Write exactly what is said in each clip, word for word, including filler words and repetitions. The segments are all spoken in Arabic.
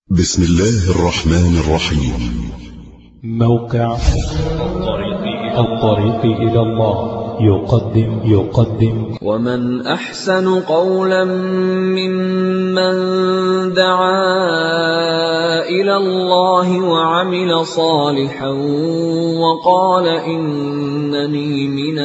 بسم الله الرحمن الرحيم. موقع الطريق إلى الله يقدم يقدم ومن أحسن قولا ممن دعا إلى الله وعمل صالحا وقال إنني من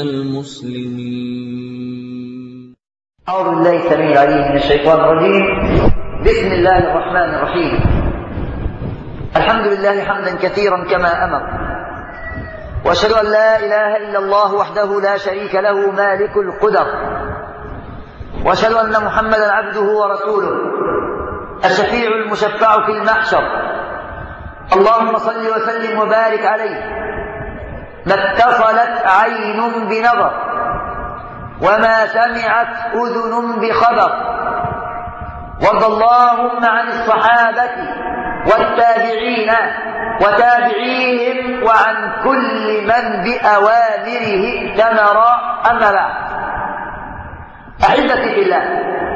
المسلمين. أعوذ بالله السميع العليم من الشيطان الرجيم. بسم الله الرحمن الرحيم. الحمد لله حمدا كثيرا كما أمر، وأشهد أن لا إله إلا الله وحده لا شريك له مالك القدر، وأشهد أن محمدا عبده ورسوله الشفيع المشفع في المحشر. اللهم صل وسلم وبارك عليه. ما اتصلت عين بنظر وما سمعت أذن بخبر. وارض اللهم عن الصحابة والتابعين وتابعيهم وعن كل من بأوامره ائتمر. أما بعد، أحبتي في الله،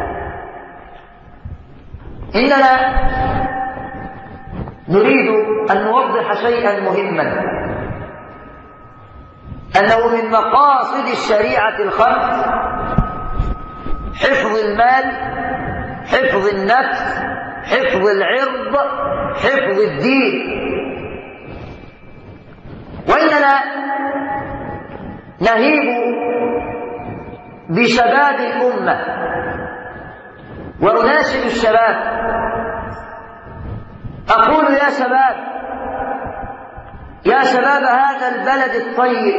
إننا نريد أن نوضح شيئا مهما، أنه من مقاصد الشريعة الخمس حفظ المال، حفظ النفس، حفظ العرض، حفظ الدين. وإننا نهيب بشباب الأمة وأناشد الشباب، أقول يا شباب، يا شباب هذا البلد الطيب،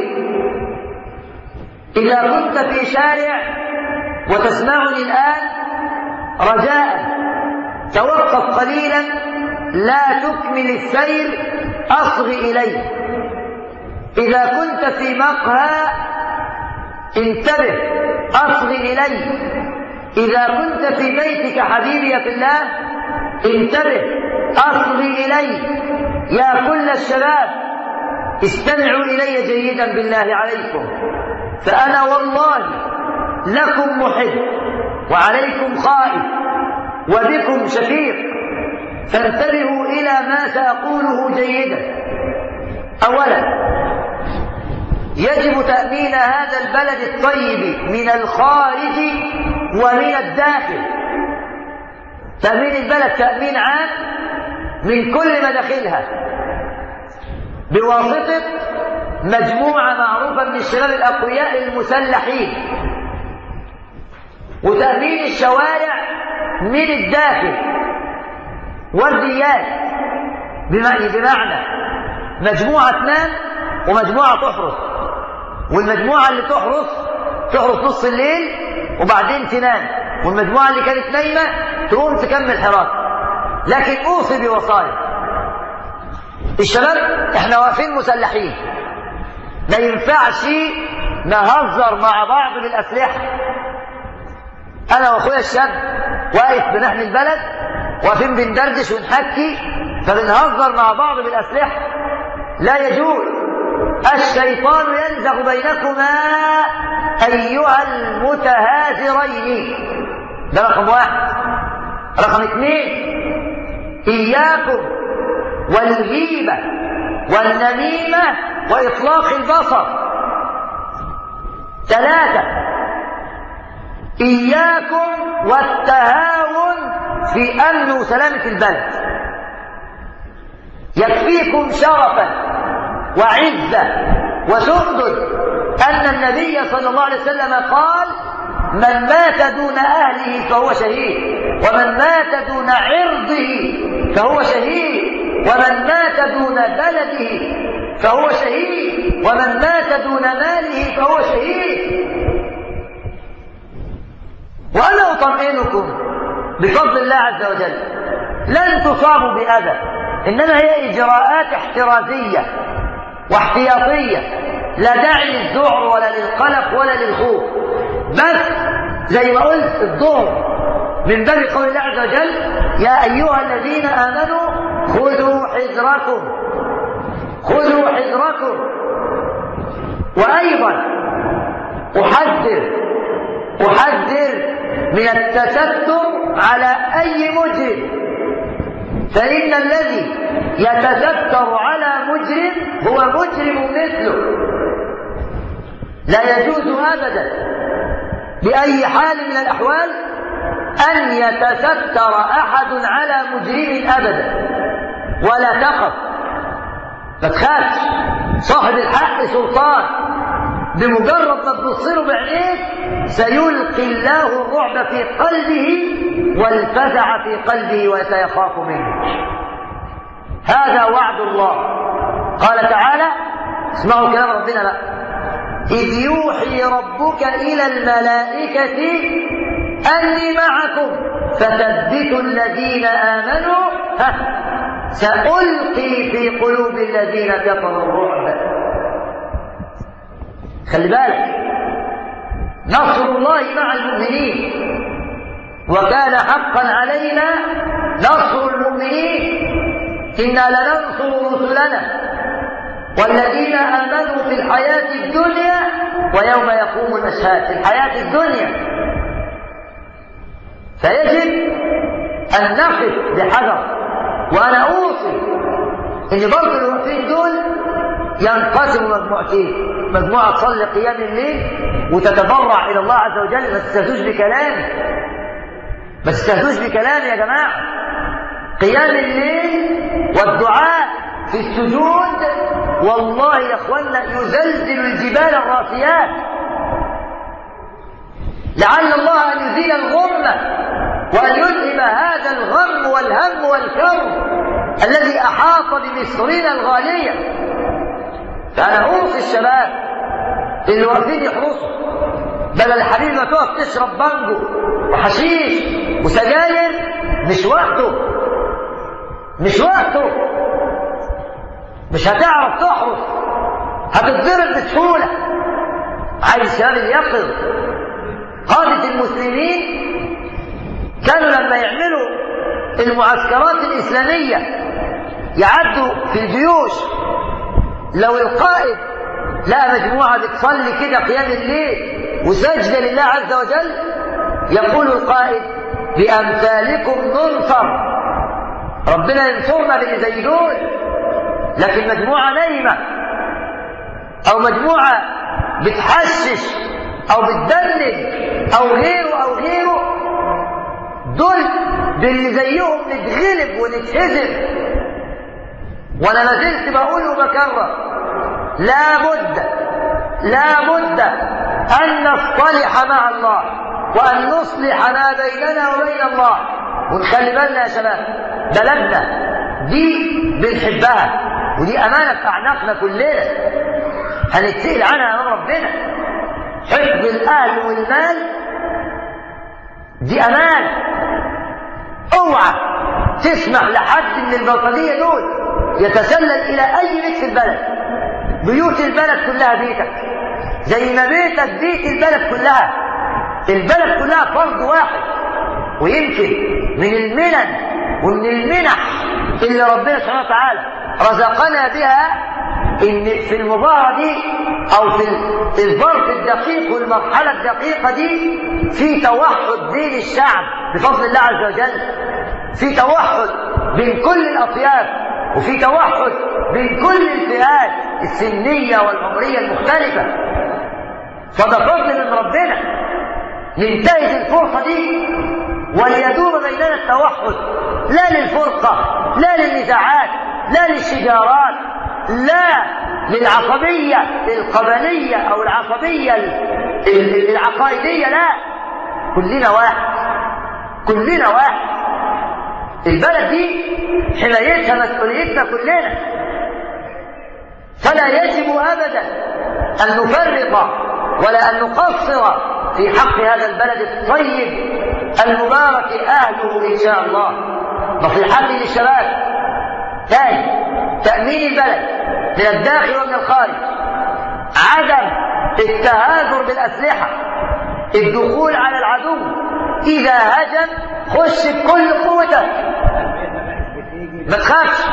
إذا كنت في شارع وتسمعني الآن، رجاء توقف قليلا، لا تكمل السير، أصغ إليه. إذا كنت في مقهى انتبه، أصغ إليه. إذا كنت في بيتك حبيبي في الله انتبه، أصغ إليه. يا كل الشباب استمعوا إلي جيدا بالله عليكم، فأنا والله لكم محب وعليكم خائف وبكم شفيق، فانتبهوا إلى ما سأقوله جيدا. أولا، يجب تأمين هذا البلد الطيب من الخارج ومن الداخل. تأمين البلد تأمين عام من كل مداخلها بواسطة مجموعة معروفة من الشباب الأقوياء المسلحين، وتأمين الشوارع من الداخل، ورديات، بمعنى, بمعنى مجموعة تنام ومجموعة تحرس، والمجموعة اللي تحرس تحرس نص الليل وبعدين تنام، والمجموعة اللي كانت نايمة تقوم تكمل حراسة. لكن أوصي بوصايا الشباب، احنا واقفين مسلحين، ما ينفعش نهزر مع بعض بالأسلحة. أنا وأخويا الشاب واقف بنحمي البلد، واقفين بندردش ونحكي، فبنهزر مع بعض بالأسلحة، لا يجوز. الشيطان ينزغ بينكما أيها المتهاجرين. ده رقم واحد. رقم اثنين، إياكم والغيبة والنميمة وإطلاق البصر. ثلاثة، إياكم والتهاون في أمن وسلامة البلد. يكفيكم شرفا وعزة وسؤدد أن النبي صلى الله عليه وسلم قال: من مات دون أهله فهو شهيد، ومن مات دون عرضه فهو شهيد، ومن مات دون بلده فهو شهيد، ومن مات دون ماله فهو شهيد. وأنا أطمئنكم بفضل الله عز وجل لن تصابوا بأذى، إنما هي إجراءات احترازية واحتياطية، لا داعي للذعر ولا للقلق ولا للخوف. بس زي ما قلت الظهر من باب قول الله عز وجل: يا أيها الذين آمنوا خذوا حذركم، خذوا حذركم. وأيضا أحذر أحذر من التستر على أي مجرم فإن الذي يتستر على مجرم هو مجرم مثله. لا يجوز أبدا بأي حال من الأحوال أن يتستر أحد على مجرم أبدا، ولا تخف، ما تخافش، صاحب الحق سلطان، بمجرد ما تبصره بعينيك سيلقي الله الرعب في قلبه والفزع في قلبه وسيخاف منه. هذا وعد الله. قال تعالى، اسمعوا كلام ربنا بقى، إذ يوحي ربك إلى الملائكة أني معكم فثبتوا الذين آمنوا سألقي في قلوب الذين كفروا الرعب. خلي بالك، نصر الله مع المؤمنين، وكان حقا علينا نصر المؤمنين. إنا لننصر رسلنا والذين آمنوا في الحياة الدنيا ويوم يقوم الأشهاد. في الحياة الدنيا فيجب أن نقف بحذر. وأنا أوصي إن برضه الوقفين دول ينقسموا مجموعتين، مجموعة تصلي قيام الليل وتتضرع إلى الله عز وجل. ما تستهزوش بكلامي، ما تستهزوش بكلامي يا جماعة. قيام الليل والدعاء في السجود والله يا اخوانا يزلزل الجبال الراسيات. لعل الله ان يزيل الغمه وان يذهب هذا الغم والهم والكرب الذي احاط بمصرنا الغاليه. فانا اوصي الشباب اللي واقفين يحرصوا، بدل الحبيب ما تقف تشرب بانجو وحشيش وسجاير، مش وقته، مش وقته. مش هتعرف تحرص، هتتضرب بسهولة. عايز الشباب اليقظ. قادة المسلمين كانوا لما يعملوا المعسكرات الإسلامية يعدوا في الجيوش، لو القائد لقى مجموعة بتصلي كده قيام الليل وسجدة لله عز وجل، يقول القائد بأمثالكم ننصر، ربنا ينصرنا باللي زي دول. لكن مجموعة نايمة أو مجموعة بتحشش أو بتدلل أو غيره أو غيره، دول باللي زيهم نتغلب ونتهزم. وأنا ما زلت بقول وبكرر، لا بد لا بد أن نصطلح مع الله وأن نصلح ما بيننا وبين الله. ونخلي بالنا يا شباب، بلدنا دي بنحبها ودي أمانة في أعناقنا كلنا، هنتسأل عنها أمام ربنا. حفظ الأهل والمال دي أمانة. اوعى تسمح لحد من البلطجية دول يتسلل إلى أي بيت في البلد. بيوت البلد كلها بيتك، زي ما بيتك بيت البلد كلها. البلد كلها فرد واحد. ويمكن من المنن ومن المنح اللي ربنا سبحانه وتعالى رزقنا بها ان في المظاهرة دي او في الظرف الدقيق والمرحلة الدقيقة دي في توحد بين الشعب بفضل الله عز وجل، في توحد بين كل الاطياف، وفي توحد بين كل الفئات السنية والعمرية المختلفة. فده فضل من ربنا. ننتهز الفرصة دي وليدوم بيننا التوحد، لا للفرقة، لا للنزاعات، لا للشجارات، لا للعصبية القبلية أو العصبية العقائدية، لا، كلنا واحد، كلنا واحد. البلد دي حمايتها مسؤوليتنا كلنا. فلا يجب أبدا أن نفرط ولا أن نقصر في حق هذا البلد الطيب المبارك أهله إن شاء الله. نصيحتي للشباب ثاني، تأمين البلد من الداخل ومن الخارج، عدم التهاجر بالأسلحة، الدخول على العدو إذا هجم خش بكل قوتك، ما تخافش.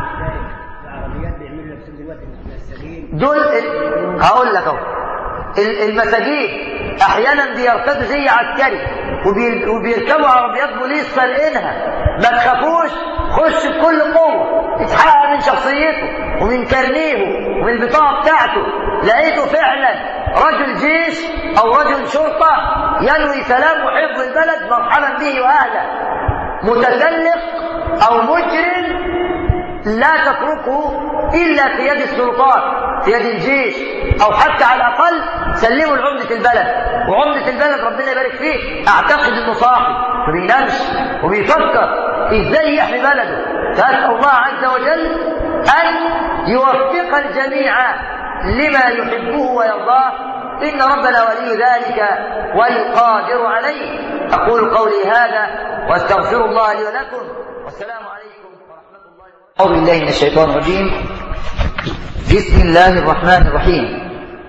دول هقول لك اهو، المساجين احيانا بيرتدوا زي عسكري وبيركبوا عربيات بوليس سارقينها، ما تخافوش، خش بكل قوة، اتحقق من شخصيته ومن كارنيه ومن البطاقة بتاعته، لقيته فعلا رجل جيش أو رجل شرطة ينوي سلام وحفظ البلد، مرحبا به وأهلا. متسلق أو مجرم لا تتركه إلا في يد السلطات، في يد الجيش، أو حتى على الأقل سلموا لعمدة البلد. وعمدة البلد ربنا يبارك فيه أعتقد إنه صاحي ما بينامش وبيفكر إزاي يحمي بلده. فأسأل الله عز وجل أن يوفق الجميع لما يحبه ويرضاه، إن ربنا ولي ذلك والقادر عليه. أقول قولي هذا وأستغفر الله لي ولكم، والسلام عليكم ورحمة الله وبركاته. أعوذ بالله من الشيطان الرجيم. بسم الله الرحمن الرحيم.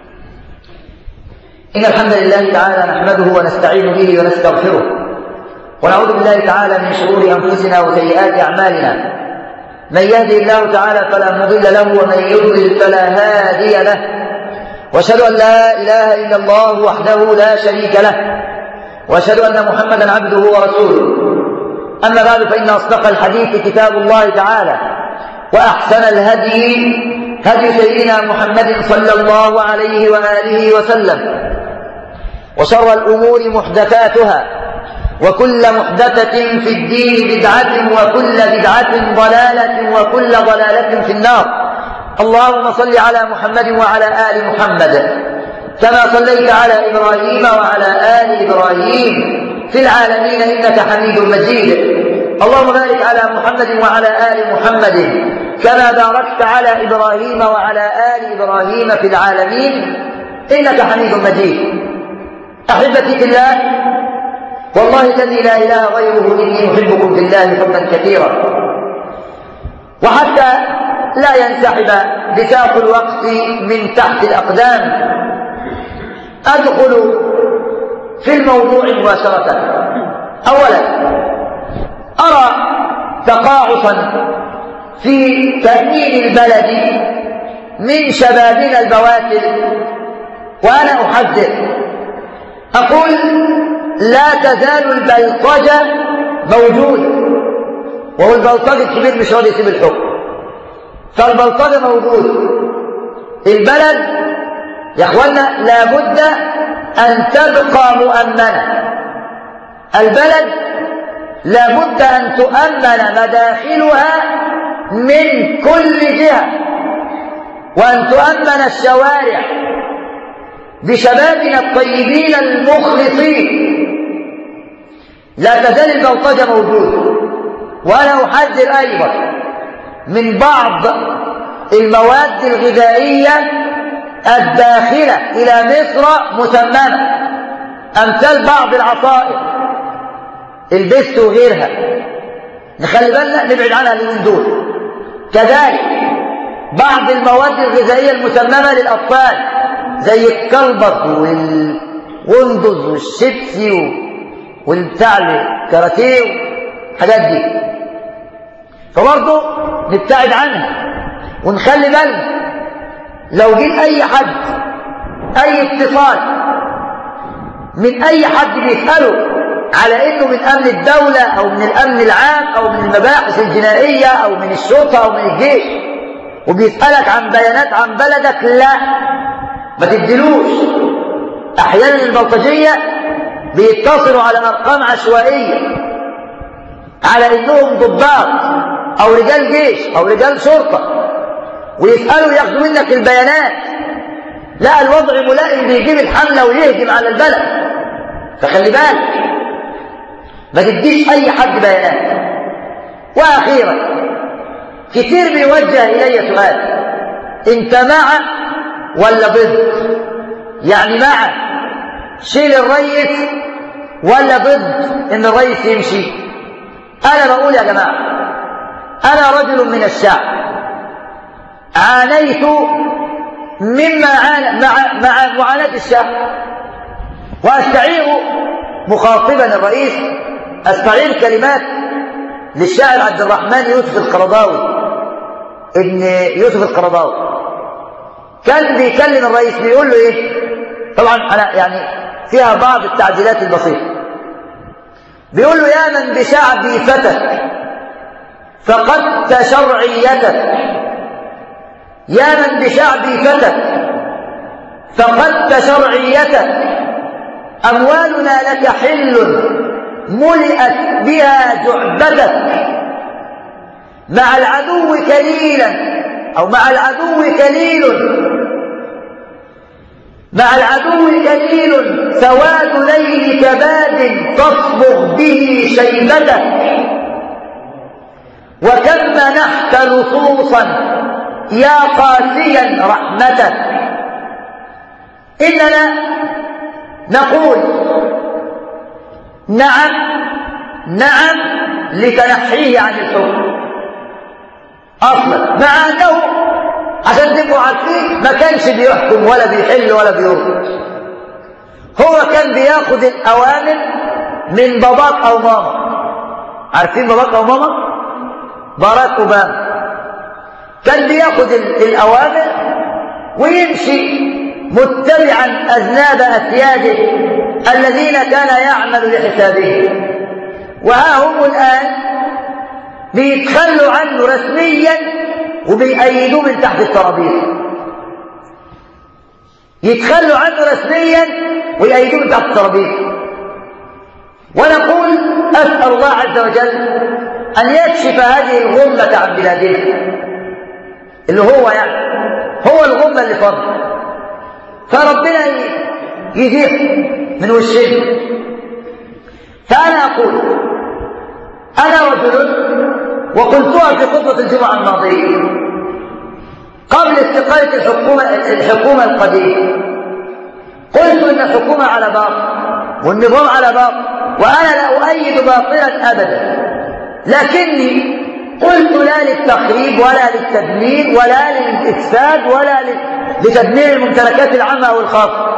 إن الحمد لله تعالى نحمده ونستعين به ونستغفره، ونعوذ بالله تعالى من شرور أنفسنا وسيئات أعمالنا. من يهدي الله تعالى فلا مضل له، ومن يضلل فلا هادي له. وأشهد أن لا إله إلا الله وحده لا شريك له، وأشهد أن محمدا عبده ورسوله. أما بعد، فإن أصدق الحديث كتاب الله تعالى، وأحسن الهدي هدي سيدنا محمد صلى الله عليه وآله وسلم، وشر الأمور محدثاتها، وكل محدثة في الدين بدعة، وكل بدعة ضلالة، وكل ضلالة في النار. اللهم صل على محمد وعلى آل محمد كما صليت على إبراهيم وعلى آل إبراهيم في العالمين إنك حميد مجيد. اللهم بارك على محمد وعلى آل محمد كما باركت على إبراهيم وعلى آل إبراهيم في العالمين إنك حميد مجيد. أحبتي في الله، والله الذي لا إله غيره إني أحبكم في الله حبا كثيرا. وحتى لا ينسحب بساق الوقت من تحت الأقدام، أدخل في الموضوع مباشرة. أولا، أرى تقاعسا في تأمين البلد من شبابنا البواتر، وأنا أحذر أقول لا تزال البلطجة موجود، وهو البلطجي الكبير مش راضي يسيب الحكم، فالبلطجة موجود. البلد يا اخوانا لابد أن تبقى مؤمنة، البلد لابد أن تؤمن مداخلها من كل جهة، وأن تؤمن الشوارع بشبابنا الطيبين المخلصين. لا تزال البلطجة موجودة. وأنا أحذر أيضا من بعض المواد الغذائية الداخلة إلى مصر مسممة، أمثال بعض العصائر، البست وغيرها، نخلي بالنا نبعد عنها اليومين دول. كذلك بعض المواد الغذائية المسممة للأطفال زي الكلبط والوندز والشيبسي والبتاع الكاراتيه والحاجات دي، فبرضه نبتعد عنها ونخلي بالنا. لو جيت أي حد أي اتصال من أي حد بيسأله على إنه من أمن الدولة أو من الأمن العام أو من المباحث الجنائية أو من الشرطة أو من الجيش، وبيسألك عن بيانات عن بلدك، لا ما تديلوش. أحيانا البلطجية بيتصلوا على أرقام عشوائية على إنهم ضباط أو رجال جيش أو رجال شرطة، ويسألوا ياخدوا منك البيانات. لا، الوضع ملائم بيجيب الحملة ويهجم على البلد، فخلي بالك ما تديش أي حد بيانات. وأخيرا، كتير بيوجه إلي سؤال: أنت مع ولا ضد؟ يعني مع شيل الرئيس ولا ضد إن الرئيس يمشي؟ أنا بقول يا جماعة، أنا رجل من الشعب، عانيت مما عانى مع, مع معاناة الشعب، وأستعير مخاطبا الرئيس أستعير كلمات للشاعر عبد الرحمن يوسف القرضاوي. ابن يوسف القرضاوي كان بيكلم الرئيس بيقول له إيه؟ طبعا أنا يعني فيها بعض التعديلات البسيطة. بيقول له: يا من بشعبي فتك فقدت شرعيتك، يا من بشعبي فتك فقدت شرعيتك، أموالنا لك حل ملئت بها جعبتك، مع العدو كليلا أو مع العدو كليل مع العدو كليل سواد ليلك باد تصبغ به شيبتك، وكم منحت لصوصا يا قاسيا رحمتك. إننا نقول نعم نعم لتنحيه عن الحكم أصلا، مع أنه عشان تبقوا عارفين ما كانش بيحكم ولا بيحل ولا بيرد، هو كان بياخد الأوامر من باباك أو ماما. عارفين باباك أو ماما؟ باراك أوباما كان بياخد الأوامر ويمشي متبعا أذناب أسياده الذين كان يعمل لحسابه، وها هم الآن بيتخلوا عنه رسميا وبيأيدوه من تحت الترابيزة. يتخلوا عنه رسميا ويأيدوه من تحت الترابيزة. ونقول أسأل الله عز وجل أن يكشف هذه الغمة عن بلادنا، اللي هو يعني هو الغمة اللي فضل، فربنا يزيح من وشنا. فأنا أقول أنا رجل، وقلتها في خطبة الجمعة الماضية قبل استقالة الحكومة الحكومة القديمة، قلت إن الحكومة على باطل والنظام على باطل، وأنا لا أؤيد باطلا أبدا، لكني قلت لا للتخريب ولا للتدمير ولا للإفساد ولا لتدمير الممتلكات العامة أو الخاصة.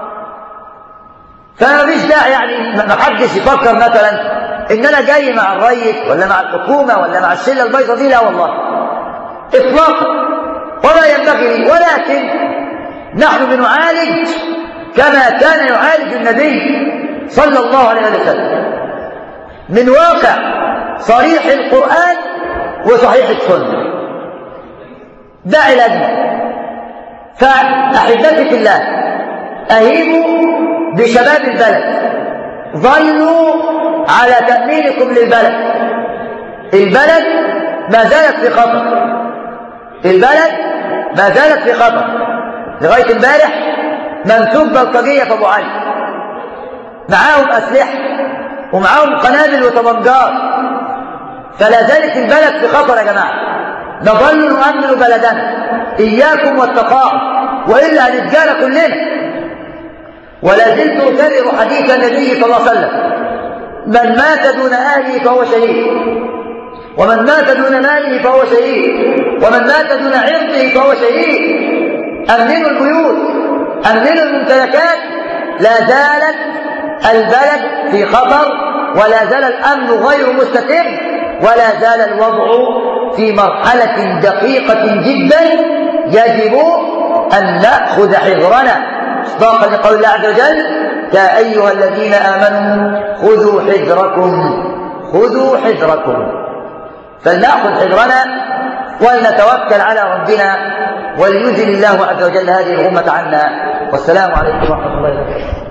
فما فيش داعي يعني ما حدش يفكر مثلا إن أنا جاي مع الرئيس ولا مع الحكومة ولا مع الشلة البيضاء دي، لا والله إطلاقا، ولا ينبغي لي، ولكن نحن بنعالج كما كان يعالج النبي صلى الله عليه وسلم من واقع صريح القرآن وصحيح السنة. ده علاجنا. فأحبتي في الله، أهيبوا بشباب البلد، ظلوا على تأمينكم للبلد. البلد ما زالت في خطر، البلد ما زالت في خطر. لغاية امبارح منسوب بلطجية في أبو علي معاهم أسلحة ومعاهم قنابل وطبنجات، فلا زالت البلد في خطر يا جماعة. نظل نؤمن بلدنا، إياكم والتقاء، وإلا هنتجارى كلنا. ولا زلت أكرر حديث النبي صلى الله عليه وسلم: من مات دون أهله فهو شهيد، ومن مات دون ماله فهو شهيد، ومن مات دون عرضه فهو شهيد. أمنوا البيوت، أمنوا الممتلكات. لا زالت البلد في خطر، ولا زال الأمن غير مستقر، ولا زال الوضع في مرحلة دقيقة جدا يجب أن نأخذ حذرنا مصداقا لقول الله عز وجل: يا أيها الذين آمنوا خذوا حذركم خذوا حذركم. فلنأخذ حذرنا ولنتوكل على ربنا، وليزل الله عز وجل هذه الأمة عنا. والسلام عليكم ورحمة الله وبركاته.